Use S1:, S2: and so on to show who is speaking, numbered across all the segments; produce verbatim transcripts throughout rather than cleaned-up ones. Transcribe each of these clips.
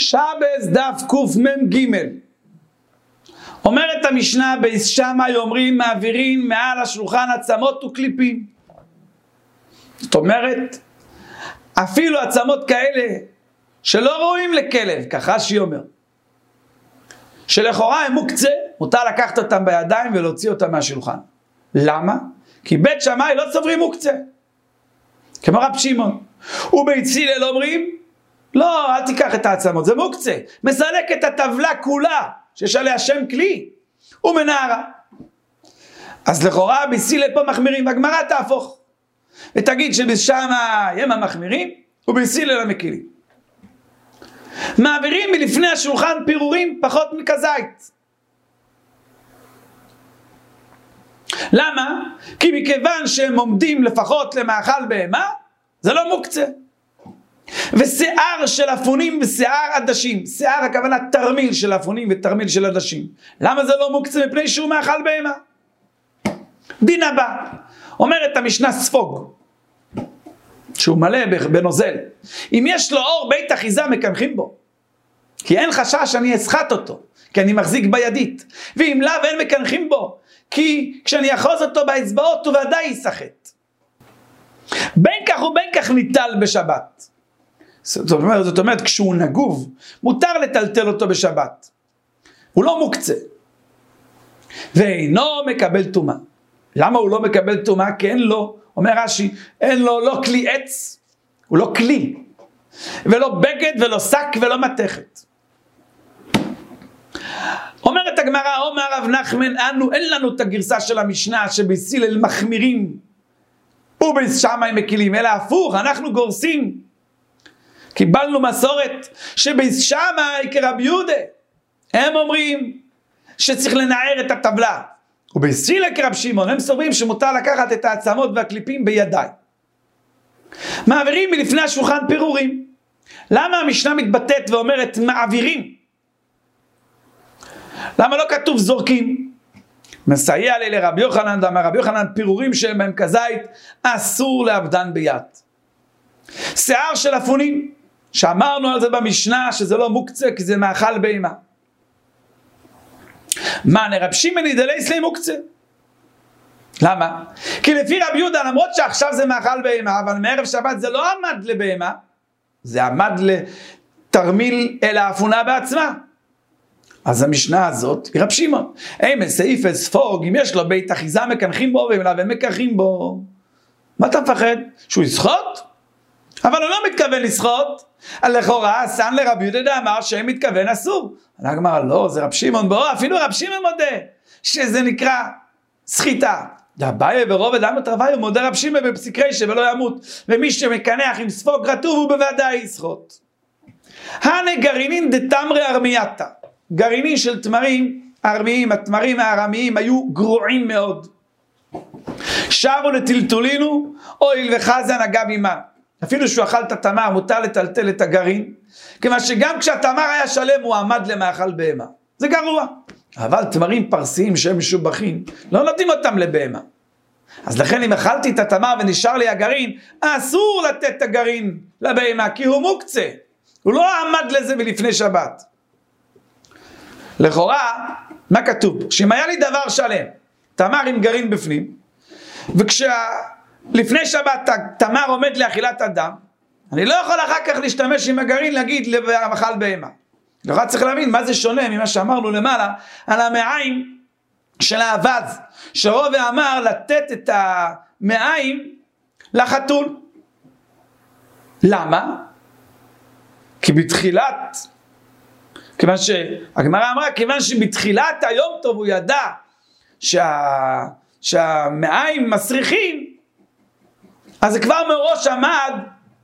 S1: שבס דף קמ"ג. אומרת המשנה בייס שמאי, אומרים מעבירים מעל השולחן עצמות וקליפים. זאת אומרת, אפילו עצמות כאלה שלא רואים לכלב, ככה שהיא אומר, שלכאורה הם מוקצה, מותר לקחת אותם בידיים ולהוציא אותם מהשולחן. למה? כי בית שמאי לא סוברים מוקצה, כמו רב שמעון. ובית הלל אומרים, לא, אל תיקח את העצמות, זה מוקצה, מסלק את הטבלה כולה, שיש עליה שם כלי, ומנערה. אז לכאורה בית הלל פה מחמירים, והגמרא תהפוך, ותגיד שבשמה הם המחמירים, ובית הלל המקילים. מעבירים מלפני השולחן פירורים פחות מכזית. למה? כי מכיוון שהם עומדים לפחות למאכל בהמה, זה לא מוקצה. ושיער של אפונים ושיער עדשים, שיער הכוונה תרמיל של אפונים ותרמיל של עדשים. למה זה לא מוקצה? מפני שהוא מאכל בהמה. דין הבא, אומרת המשנה ספוג, שהוא מלא בנוזל, אם יש לו אור בית אחיזה מקנחים בו, כי אין חשש שאני אסחט אותו, כי אני מחזיק בידית, ואם לאו אין מקנחים בו, כי כשאני אחוז אותו באצבעות הוא ודאי יסחט. בין כך ובין כך ניטל בשבת. זאת אומרת, זאת אומרת, כשהוא נגוב, מותר לטלטל אותו בשבת. הוא לא מוקצה. ואינו מקבל טומאה. למה הוא לא מקבל טומאה? כי אין לו, אומר רש"י, אין לו לא כלי עץ, הוא לא כלי, ולא בגד ולא שק ולא מתכת. אומרת הגמרא, אומר רב נחמן, אנו אין לנו את הגרסה של המשנה שבית הלל מחמירים ובית שמאי מקילים, אלא הפוך, אנחנו גורסים. קיבלנו מסורת שבית שמאי כרבי יהודה, הם אומרים שצריך לנער את הטבלה, ובית הלל כרבי שמעון, הם סוברים שמותר לקחת את העצמות והקליפים בידיים. מעבירים מלפני השולחן פירורים. למה המשנה מתבטאת ואומרת מעבירים? למה לא כתוב זורקים? מסייע לי לרבי יוחנן, דאמר רבי יוחנן, פירורים שהם בהם כזית, אסור לאבדן ביד. שיער של אפונים, שאמרנו על זה במשנה שזה לא מוקצה, כי זה מאכל בהמה. מה, רבי שמעון דלי אצלי מוקצה? למה? כי לפי רבי יהודה, למרות שעכשיו זה מאכל בהמה, אבל מערב שבת זה לא עמד לבהמה, זה עמד לתרמיל אל האפונה בעצמה. אז המשנה הזאת היא רב שמעון. אם סעיף אספוג, אם יש לו בית אחיזה מקנחים בו, והם מקנחים בו, מה אתה מפחד? שהוא יסחוט? אבל הוא לא מתכוון לסחוט. לכאורה, סן לרבי יהודה אמר שהם מתכוון אסור. אני אמר, לא, זה רב שמעון בו, אפילו רב שמעון מודה, שזה נקרא סחיטה. דאביי ורובד אמר תרוויו, מודה רב שמעון בפסיק רישא ולא ימות, ומי שמקנח עם ספוג רטוב הוא בוודאי יסחוט. הנה גרעינין דתמרי ארמייתא, גרעינים של תמרים ארמיים, התמרים הארמיים היו גרועים מאוד. שבו לטלטולינו, אויל וחזן אגב אימה. אפילו שהוא אכל את התמר, מותר לטלטל את הגרעין, כיוון שגם כשהתמר היה שלם הוא עמד למאכל בהמה. זה גרוע. אבל תמרים פרסיים שהם משובחים, לא נותנים אותם לבהמה. אז לכן אם אכלתי את התמר ונשאר לי הגרעין, אסור לתת את הגרעין לבהמה, כי הוא מוקצה. הוא לא עמד לזה ולפני שבת. לכאורה, מה כתוב? שאם היה לי דבר שלם, תמר עם גרעין בפנים, וכשלפני שבת תמר עומד לאכילת אדם, אני לא יכול אחר כך להשתמש עם הגרעין להגיד למאכל בהמה. לכאורה צריך להבין מה זה שונה ממה שאמרנו למעלה, על המעיים של האבז, שרובה אמר לתת את המעיים לחתול. למה? כי בתחילת, כיוון שהגמרא אמרה, כיוון שבתחילת היום טוב הוא ידע שה, שהמעיים מסריחים, אז זה כבר מראש עמד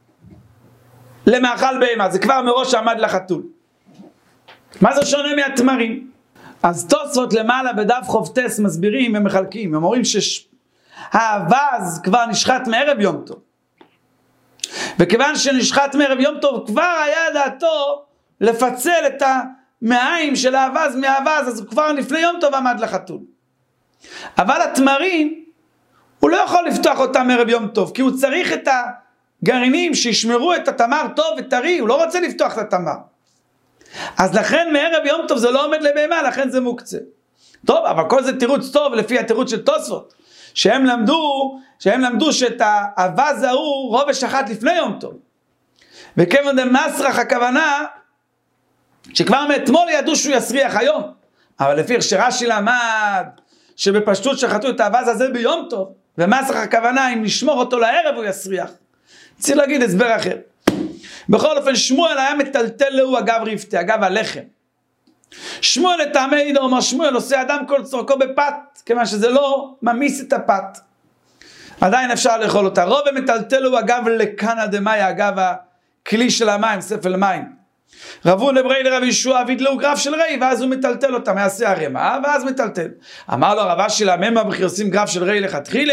S1: למאכל בהמה, זה כבר מראש עמד לחתול. מה זה שונה מהתמרים? אז תוספות למעלה בדף חופטס מסבירים ומחלקים, הם אומרים שהאבז כבר נשחט מערב יום טוב, וכיוון שנשחט מערב יום טוב כבר היה דעתו לפצל את המעיים של האבז מהאבז, אז הוא כבר לפני יום טוב עמד לחתול. אבל התמרים הוא לא יכול לפתוח אותם מערב יום טוב, כי הוא צריך את הגרעינים שישמרו את התמר טוב וטרי, הוא לא רוצה לפתוח את התמר. אז לכן מערב יום טוב זה לא עומד לבהמה, לכן זה מוקצה. טוב, אבל כל זה תירוץ טוב לפי התירוץ של תוספות, שהם למדו, שהם למדו שאת האבז ההוא רובש אחת לפני יום טוב. וכיוון דמסרח הכוונה, שכבר מאתמול ידעו שהוא יסריח היום. אבל לפי איך שרש"י למד, שבפשטות שחטו את האבז הזה ביום טוב, ומסרח הכוונה, אם נשמור אותו לערב הוא יסריח. צריך להגיד הסבר אחר. בכל אופן, שמואל היה מטלטל לו אגב רפתי, אגב הלחם. שמואל לטעמי עידו, אומר שמואל, עושה אדם כל צורכו בפת, כיוון שזה לא ממיס את הפת. עדיין אפשר לאכול אותה. רוב מטלטל לו אגב לקנה דמאי, אגב הכלי של המים, ספל מים. רבו לברי לרב ישוע, אביד לו גרף של רי, ואז הוא מטלטל אותה, מעשה הרמה, ואז מטלטל. אמר לו הרב אשי לממה, וכי עושים גרף של רי לכתחילה?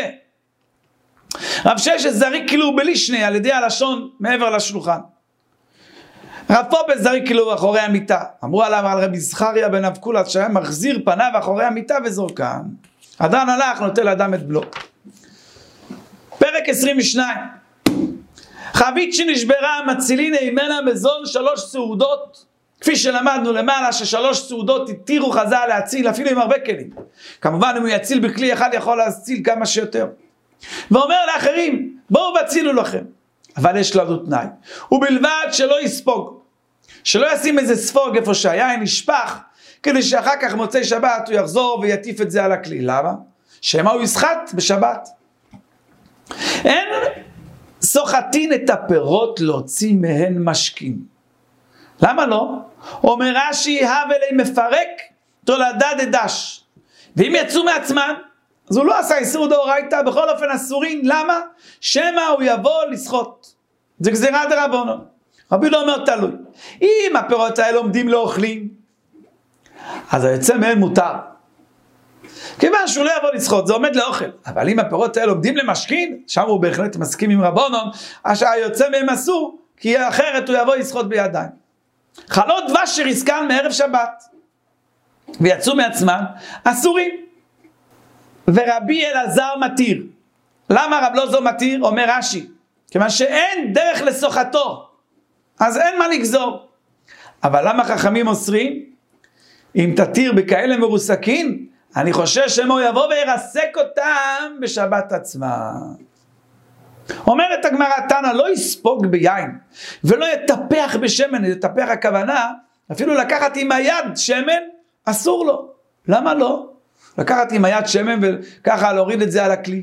S1: רב ששת זריק כאילו בלישני, על ידי הלשון מעבר לשולחן. רב פופס זריק כאילו אחורי המיטה. אמרו עליו על רבי זכריה בן אבקולת, שהיה מחזיר פניו אחורי המיטה וזורקן. אדרן הלך, נוטל אדם את בלו. פרק עשרים ושתיים. חבית שנשברה, מצילין אימנה מזון שלוש סעודות, כפי שלמדנו למעלה ששלוש סעודות התירו חז"ל להציל, אפילו עם הרבה כלים. כמובן אם הוא יציל בכלי אחד יכול להציל כמה שיותר. ואומר לאחרים, בואו והצילו לכם. אבל יש לנו תנאי. ובלבד שלא יספוג. שלא ישים איזה ספוג איפה שהיין נשפח, כדי שאחר כך מוצאי שבת הוא יחזור ויטיף את זה על הכלי. למה? שמה הוא יסחט בשבת. אין סוחטין את הפירות להוציא מהן משקים. למה לא? אומר רש"י, הבלי מפרק תולדה דדש. ואם יצאו מעצמן, אז הוא לא עשה איסור דאורייתא, בכל אופן אסורים. למה? שמא הוא יבוא לסחוט. זה גזירה דרבנן. רבי לא אומר תלוי. אם הפירות האלה עומדים לאוכלים, אז היוצא מהם מותר. כיוון שהוא לא יבוא לסחוט, זה עומד לאוכל. אבל אם הפירות האלה עומדים למשכין, שם הוא בהחלט מסכים עם רבנן, שהיוצא מהם אסור, כי אחרת הוא יבוא לסחוט בידיים. חלות דבש שריסקן מערב שבת, ויצאו מעצמן, אסורים. ורבי אלעזר מתיר. למה רב לא זו מתיר? אומר רש"י, כיוון שאין דרך לסוחתו, אז אין מה לגזור. אבל למה חכמים אוסרים? אם תתיר בכאלה מרוסקים, אני חושש שמו יבוא וירסק אותם בשבת עצמה. אומרת הגמרא תנא, לא יספוג ביין, ולא יטפח בשמן. יטפח הכוונה, אפילו לקחת עם היד שמן, אסור לו. למה לא? לקחת עם היד שמן וככה להוריד את זה על הכלי.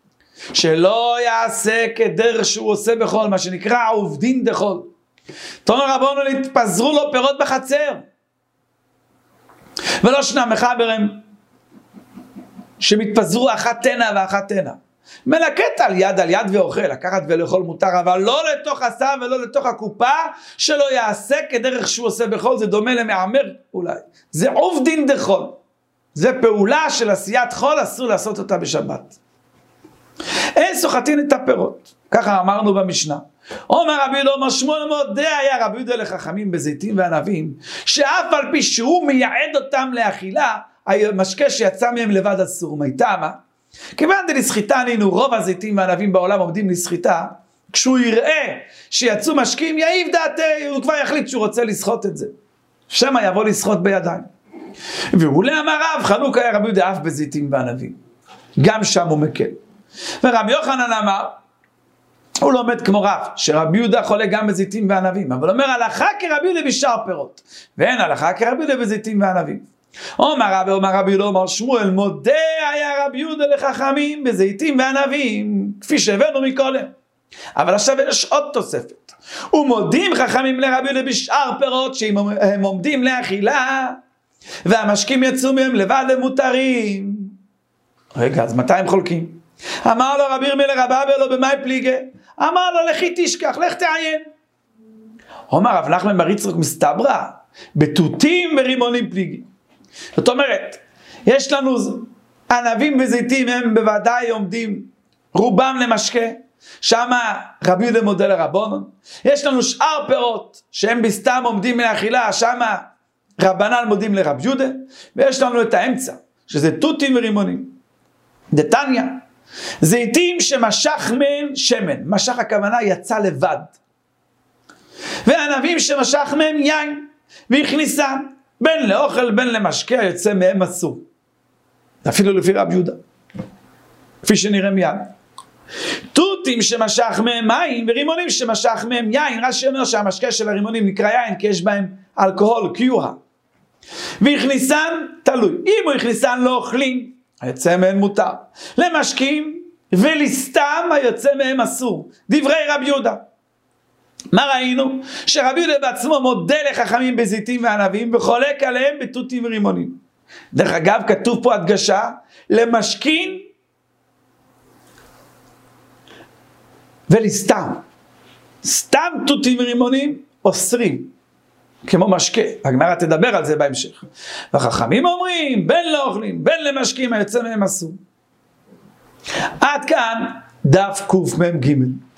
S1: שלא יעשה כדרך שהוא עושה בכל, מה שנקרא עובדין דחול. תנו רבנו להתפזרו לו פירות בחצר. ולא שנה מחברים שמתפזרו אחת תנה ואחת תנה. מלקט על יד על יד ואוכל, לקחת ולאכול מותר, אבל לא לתוך הסם ולא לתוך הקופה, שלא יעשה כדרך שהוא עושה בכל. זה דומה למעמר אולי. זה עובדין דחול. זה פעולה של עשיית חול, אסור לעשות אותה בשבת. אין סוחטין את הפירות. ככה אמרנו במשנה. אומר רבי לא אומר שמואל מודה היה רבי יהודה לחכמים בזיתים וענבים, שאף על פי שהוא מייעד אותם לאכילה, המשקה שיצא מהם לבד אסור. מייתמה? כיוון דלסחיטה נינו, רוב הזיתים והענבים בעולם עומדים לסחיטה, כשהוא יראה שיצאו משקים, יעיב דעתי, הוא כבר יחליט שהוא רוצה לסחוט את זה. שמה יבוא לסחוט בידיים. והוא לאמר רב, חלוק היה רבי יהודה אף בזיתים וענבים. גם שם הוא מקל. ורבי יוחנן אמר, הוא לומד כמו רב, שרבי יהודה חולה גם בזיתים וענבים, אבל אומר הלכה כרבי יהודה בשאר פירות, ואין הלכה כרבי יהודה בזיתים וענבים. אומר רבי, אומר רבי יהודה, אומר שמואל, מודה היה רבי יהודה לחכמים בזיתים וענבים, כפי שהבאנו מקודם. אבל עכשיו יש עוד תוספת. ומודים חכמים לרבי יהודה בשאר פירות, שהם עומדים לאכילה, והמשקים יצאו מהם לבד למותרים. רגע, אז מתי הם חולקים? אמר לו רבי ירמיה לרב אבא לו במאי פליגה, אמר לו לכי תשכח, לך תעיין. אומר רב נחמן בר יצחק מסתברא, בתותים ורימונים פליגי. זאת אומרת, יש לנו ענבים וזיתים, הם בוודאי עומדים רובם למשקה, שם רבי יהודה מודה לרבנן. יש לנו שאר פירות שהם בסתם עומדים לאכילה, שם רבנן מודים לרב יהודה, ויש לנו את האמצע, שזה תותים ורימונים. דתניא, זיתים שמשך מהם שמן, משך הכוונה יצא לבד, וענבים שמשך מהם יין, והכניסה בין לאוכל בין למשקה היוצא מהם אסור. אפילו לפי רב יהודה, כפי שנראה מיד. תותים שמשך מהם מים ורימונים שמשך מהם יין. רש"י אומר שהמשקה של הרימונים נקרא יין כי יש בהם אלכוהול, קיוהה. והכניסן תלוי, אם הוא הכניסן לא אוכלים, היוצא מהם מותר. למשקים ולסתם היוצא מהם אסור. דברי רב יהודה. מה ראינו? שרב יהודה בעצמו מודה לחכמים בזיתים וענבים וחולק עליהם בתותים ורימונים. דרך אגב, כתוב פה הדגשה למשכין ולסתם. סתם תותים ורימונים אוסרים, כמו משקה. הגמרא תדבר על זה בהמשך. והחכמים אומרים, בין לא אוכלים, בין למשקים היוצא מהם אסור. עד כאן דף קמ"ג.